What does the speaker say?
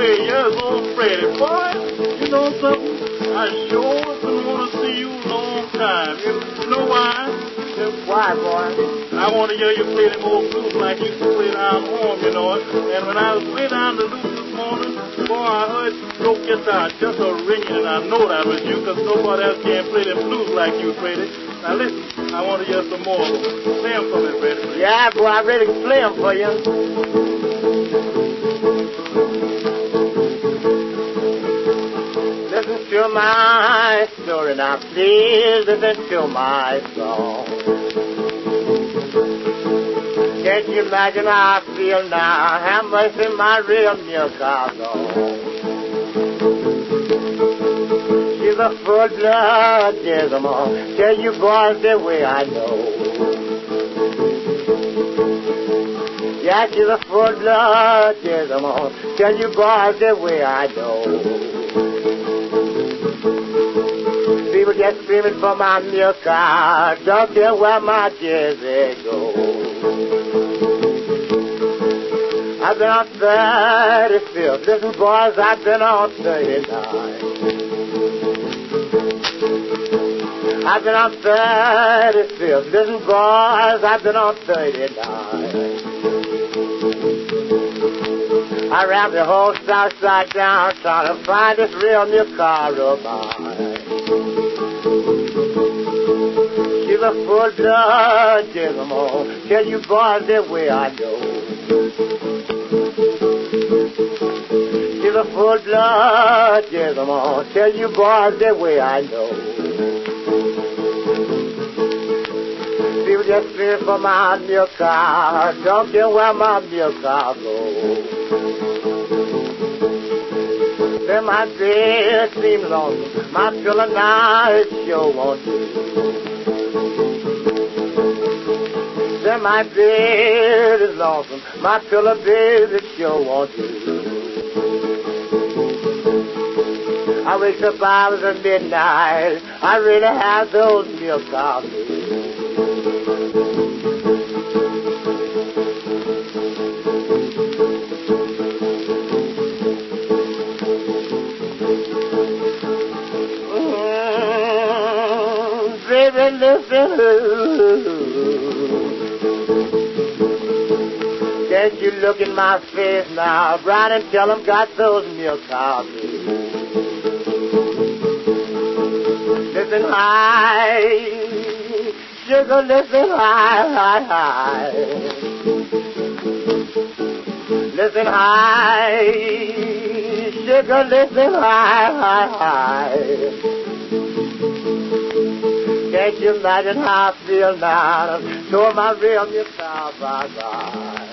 years old Freddie, boy, you know something? I sure been want to see you a long time. You know why? Why, boy? I want to hear you play them old blues like you used to play down home, you know. And when I was way down to Luke this morning, boy, I heard your guitar just a ringing, and I know that was you, because nobody else can play them blues like you, Freddie. Now listen, I want to hear some more. Play them for me, Freddie, please. Yeah, boy, I really can play them for you. Listen to my story now, please listen to my song. Can't you imagine how I feel now? How much in my real milk I've gone. She's a full-blood Jezebel. Tell you boys the way I know. Yeah, she's a full-blood Jezebel. Tell you boys the way I know. People just screaming for my milk cow. Don't care where my Jezebel goes. I've been on 35th. Listen, boys, I've been on 39. I've been on 35th. Listen, boys, I've been on 39. I ran the whole south side down trying to find this real milk car of mine. She's a full-blood Jezebel. Tell you boys the way I know. She's a full-blood Jezebel. Tell you boys the way I know. People just screaming for my milk cow. Don't care where my milk cow goes. Then my bed seems lonesome. My pillow now it sure won't do. Then my bed is lonesome. My pillow bed it sure won't do. I wake up hours at midnight. I really have those milk coffees. Baby, listen. Can't you look in my face now, Brian, and tell them got those milk coffees. Listen high, sugar, listen high. Listen high, sugar, listen high. Can't you imagine how I feel now? So my real milk cow, bye-bye.